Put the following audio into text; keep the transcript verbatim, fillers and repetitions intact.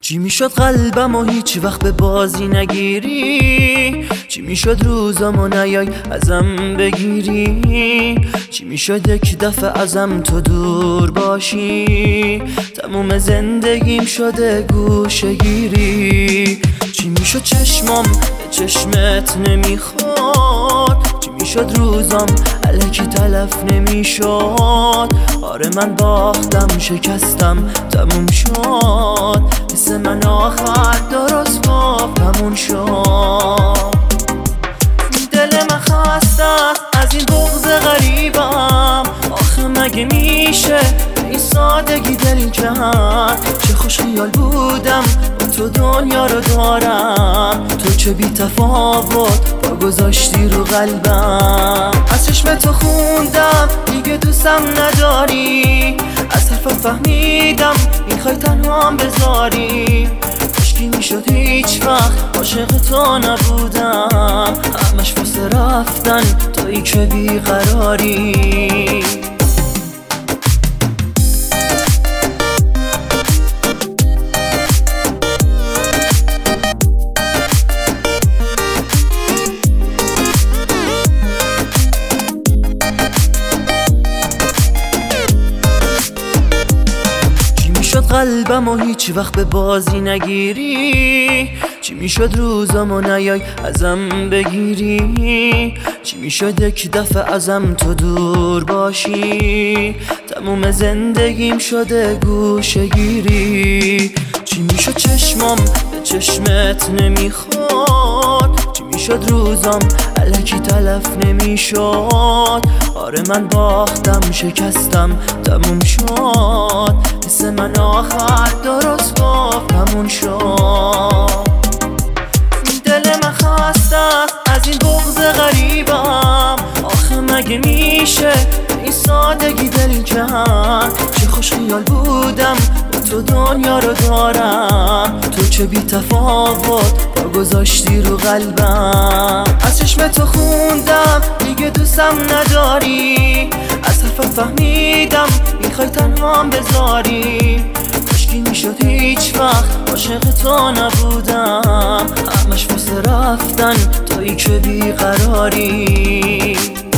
چی میشد قلبم و هیچ وقت به بازی نگیری؟ چی میشد روزامو نیای ازم بگیری؟ چی میشد یک دفعه ازم تو دور باشی؟ تموم زندگیم شده گوشه گیری. چی میشد چشمام به چشمت نمیخورد؟ چی میشد روزام الکی تلف نمیشد؟ آره من باختم شکستم تموم شد، مثل من آخر درست گفت تموم شد. دل من خسته از این بغض غریبم، آخه مگه میشه این سادگی دل کرد؟ چه خوش خیال بودم با تو دنیا رو دارم، تو چه بی تفاوت با گذاشتی رو قلبم. از چشم تو خوندم دیگه دوستم نداری، از حرفت فهمیدم میخوای تنهام بذاری. کاشکی میشد هیچ وقت عاشق تو نبودم، همش واسه رفتن تویی که بیقراری. شد قلبم و هیچ وقت به بازی نگیری؟ چی میشد روزامو نیای ازم بگیری؟ چی میشد یک دفعه ازم تو دور باشی؟ تموم زندگیم شده گوشه گیری. چی میشد چشمام به چشمت نمیخورد؟ چی میشد روزام الکی تلف نمیشد؟ آره من باختم شکستم تموم شد، مثل من آخر درست گفت تموم شد. دل من خسته از این بغض غریبم، آخه مگه میشه این سادگی دل کرد؟ چه خوش خیال بودم با تو دنیا رو دارم، تو چه بی تفاوت با گذاشتی رو قلبم. از چشم تو خوندم دیگه دوستم نداری، از حرفت فهمیدم میخوای تنهام بذاری. کاشکی میشد هیچ وقت عاشق تو نبودم، همش واسه رفتن تویی که بیقراری.